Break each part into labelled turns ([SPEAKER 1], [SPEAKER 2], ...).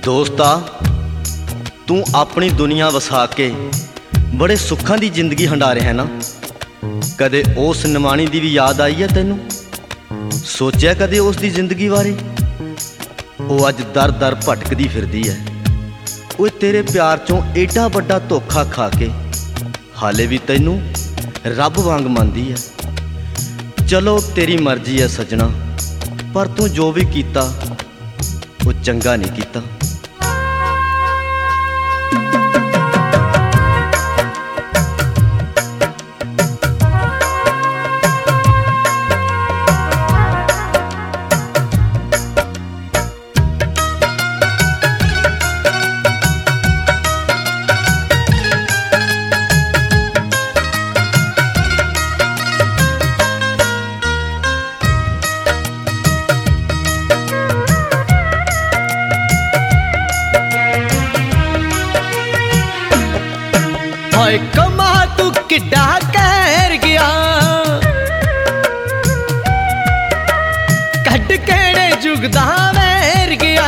[SPEAKER 1] दोस्ता तू अपनी दुनिया वसा के बड़े सुखां दी जिंदगी हंडा रहा है ना। कदे उस निमाणी दी भी याद आई है तेनू? सोचा कदे उस दी जिंदगी बारे? वो अज दर दर भटकदी फिरदी है। वो तेरे प्यार चों एडा बड़ा धोखा खा के हाले भी तैनू रब वांग मनदी है। चलो तेरी मर्जी है सजना, पर तू जो भी कीता वो चंगा नहीं कीता।
[SPEAKER 2] कमा तू किड्डा कहर गया, कट केड़े जुगदा वैर गया।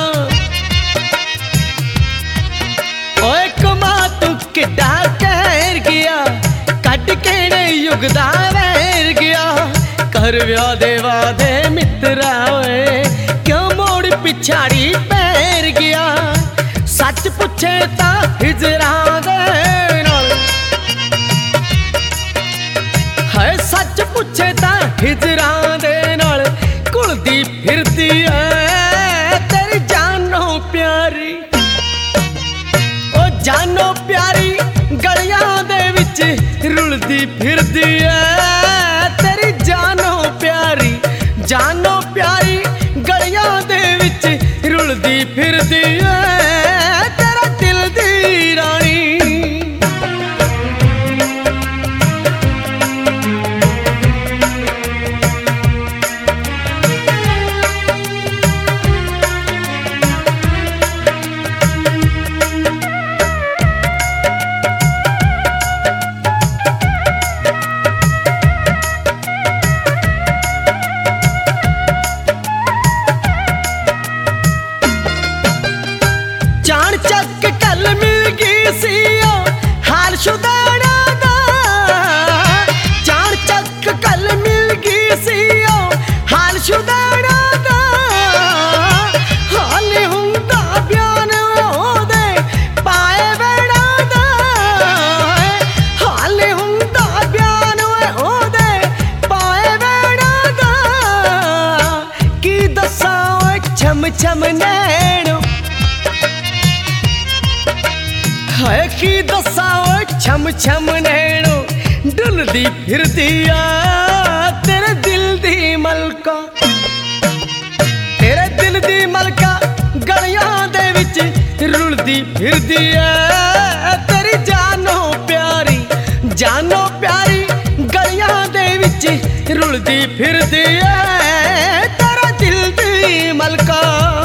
[SPEAKER 2] ओए कमा तू किड्डा कहर गया, कट केड़े युगदा वैर गया। कर व्याह दे वादे मित्रा ओए, क्यों मोड़ पिछाड़ी पैर गया। सच पूछे ता हिजरा दे, सच पूछे ता हिजरा दे नाल घुलदी फिरदी है तेरी जानो प्यारी। ओ जानो प्यारी गलियां दे विच रुलदी फिरदी है तेरी जानो प्यारी। जानो प्यारी गलियां दे विच रुलदी फिरदी है तेरा दिल दी रानी। जान चक कल मिल गई सी हाल शुदाना दा। जान चक कल मिल गई सी हाल शुदाना दा। हाल हुंदा बयान ओदे पाए वेड़ा दा। हाल हुंदा बयान ओदे पाए वेड़ा दा। की दसां ओए छम छम नैनो, है की दसा छम छम नैनो डुलदी फिरदी आ तेरे दिल दी मलका। तेरे दिल दी मलका गलियां दे विच रुलदी फिरदी है तेरी जानो प्यारी। जानो प्यारी गलियां दे विच रुलदी फिरदी है तेरा दिल दी मलका।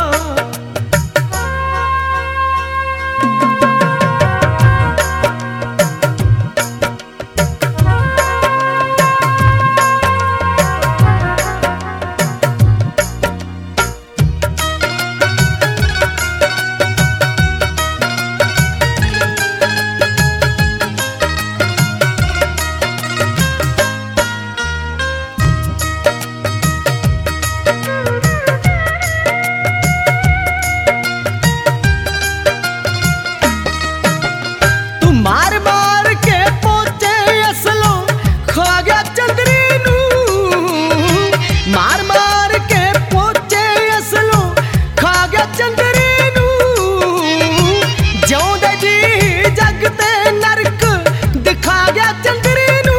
[SPEAKER 2] मार मार के पोते असलों खा गया चंदरी नू। मार मार के पोते असलों खा गया चंदरी नू। जिउंदे जी जगते नरक दिखा गया चंदरी नू।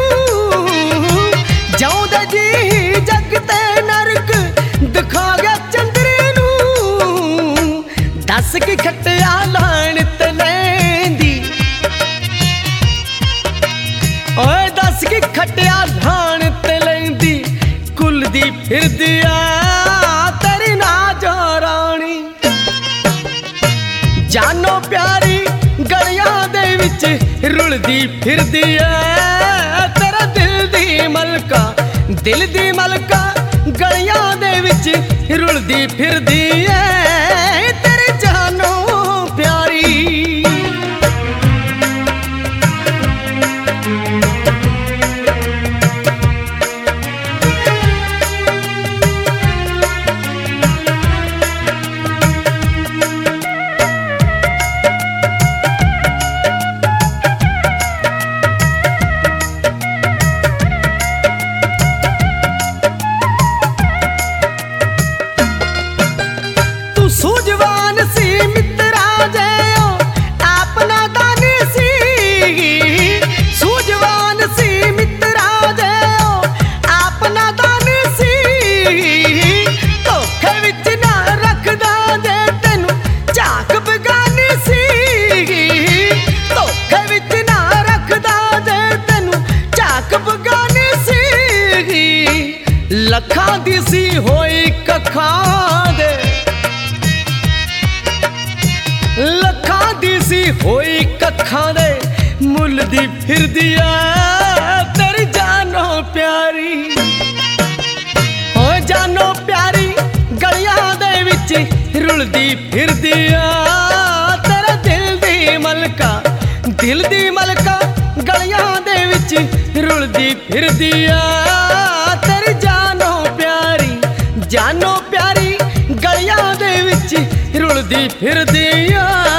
[SPEAKER 2] जिउंदे जी जगते नरक दिखा गया चंदरी नू। दस की खट्टिया लाण तलेंदी, ओए दस की खटिया लाण ते लैंदी कुलदी फिरदी आ तेरी नाजो रानी। जानो प्यारी गलियां दे विच रुलदी फिरदी है तेरा दिल दी मलका। दिल दी मलका गलियां दे विच रुलदी फिरदी है तेरी जानो सूझवान सी मित्रा जयो अपना दानी सी, सूझवान सी मित्रा जयो अपना दानी सी, धोखे विच ना रखदा जे तेनू झाक बगानी सी, धोखे विच ना रखदा जे तेनू झाक बगानी सी। लखां दी सी होई कखां दे, लखां दी सी होई कखां दे, मुल दी फिरदी आ तेरी जानो प्यारी, हो जानो प्यारी गलियां दे विच रुलदी फिरदी आ तेरे दिल दी मलका, दिल दी मलका गलियां दे विच रुलदी फिरदी आ तेरी जानो प्यारी, जानो प्यारी गलियां दे विच रुलदी फिरदी आ।